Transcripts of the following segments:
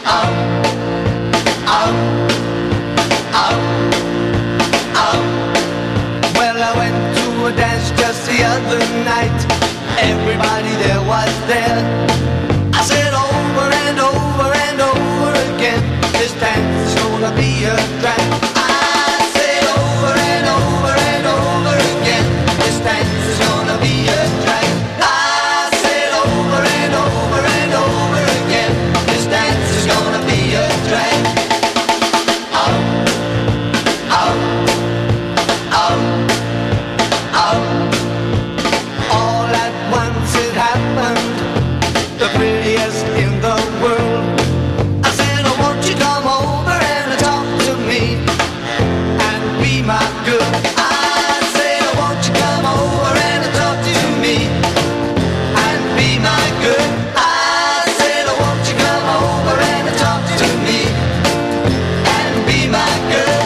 Well, I went to a dance just the other night. Everybody there was there. I said over and over and over again, this dance is gonna be a drag. I said over and over and over again, this dance is gonna be a drag. I said over and over and over again, this dance is gonna be a drag. All at once it happened, the prettiest in the world. I said, oh, won't you come over and talk to me and be my girl? I said, oh, won't you come over and talk to me and be my girl? I said, oh, won't you come over and talk to me and be my girl?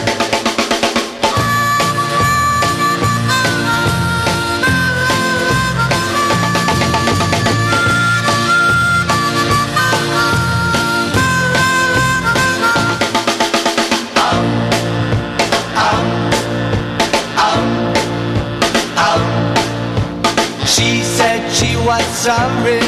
She said she was sorry